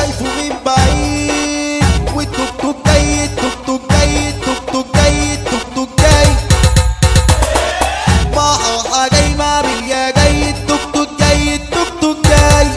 شايفه من بعيد، والتوك توك جاي، التوك توك جاي، التوك توك جاي، التوك توك جاي، معها جاي مع بليا جاي، التوك توك جاي، التوك توك جاي،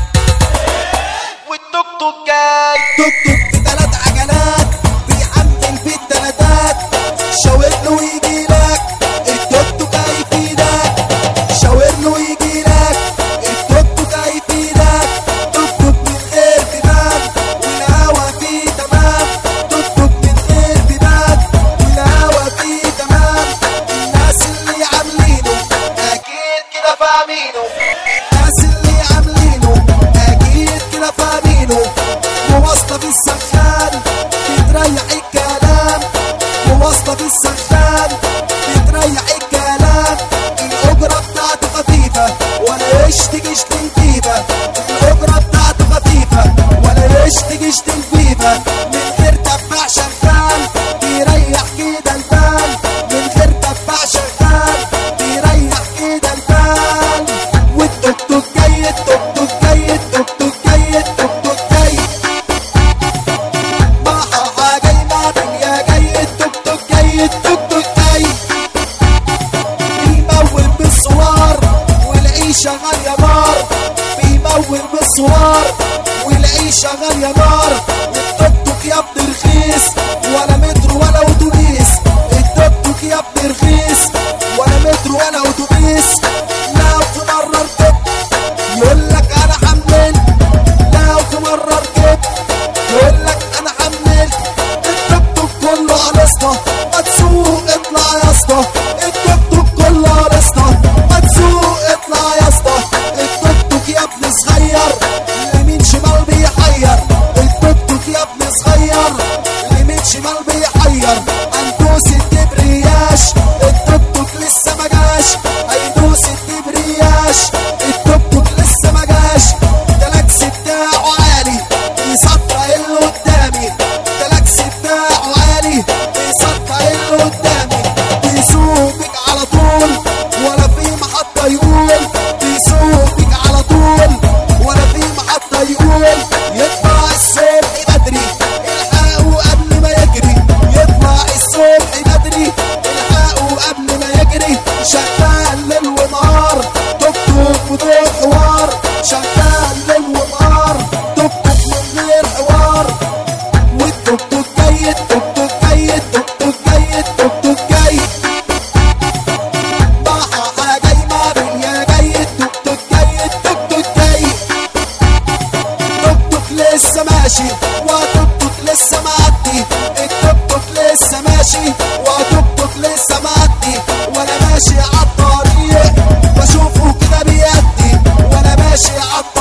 والتوك توك جاي. توك توك بتلات عجلات بيحمل في التلاتات، شاور له ويجيلك التوك توك هيفيدك، شاور له ويجيلك التوك توك هيفيدك. توك توك من غير بيبان والهوا فيه تمام، توك توك من غير بيبان والهوا فيه تمام. الناس اللي عاملينه اكيد كده فاهمينه، الناس اللي عاملينه اكيد كده فاهمينه. مواصلة في السخان بتريح الكلام، مواصلة في السخان بتريح الكلام. الأجرة بتاعته خفيفة ولا يشتكيش تنجيبة، الأجرة بتاعته خفيفة ولا يشتكيش تنجيبة. من غير تبع شغال بيريح كده البال، من غير تبع شغال بيريح كده البال. والتوك توك جاي، التوك توك جاي، التوك توك جاي، التوك توك جاي، معها جاي مع دنيا جاي، التوك توك جاي، التوك توك جاي. بيمول بالصوار والعيشة غالية نار، بيمول بالصوار والعيشة غالية نار. التوك توك يا ابني رخيص ولا مترو ولا اتوبيس، التوك توك يا ابني رخيص ولا مترو ولا اتوبيس. لو في مرة ركبت يقولك انا حملت، لو في مرة ركبت يقولك انا حملت. التوك توك كله على اسطى، ما تسوق اطلع يا اسطى، التوك توك كله على اسطى، ما تسوق اطلع يا اسطى. التوك توك يا ابني صغير يمين شمال بيحير، التوك توك يا ابني صغير يمين شمال بيحير. هندوس الدبرياش التوك توك لسه ما جاش، هيدوس الدبرياش التوك توك لسه ما جاش. التلاكس بتاعه عالي بيسطع اللي قدامي، التلاكس بتاعه عالي بيسطع اللي قدامي. بيسوقك على طول ولا في محطة يقول، بيسوقك على طول ولا في محطة يقول. يطلع الصبح بدري الحقه قبل ما يجري، يطلع الصبح بدري الحقه قبل ما يجري. شغال ليل ونهار توك توك بدون حوار، شغال ليل ونهار توك توك من غير حوار. والتوك توك جاي، التوك توك جاي، التوك توك جاي، التوك توك جاي، معها جاي مع بليا جاي، التوك توك جاي، التوك توك جاي. توك توك لسه ماشي وتوك توك لسه معدي، التوك توك لسه ماشي وتوك توك لسه معدي. وانا ماشي عالطريق بشوفه كده بيأدي، وانا ماشي عالطريق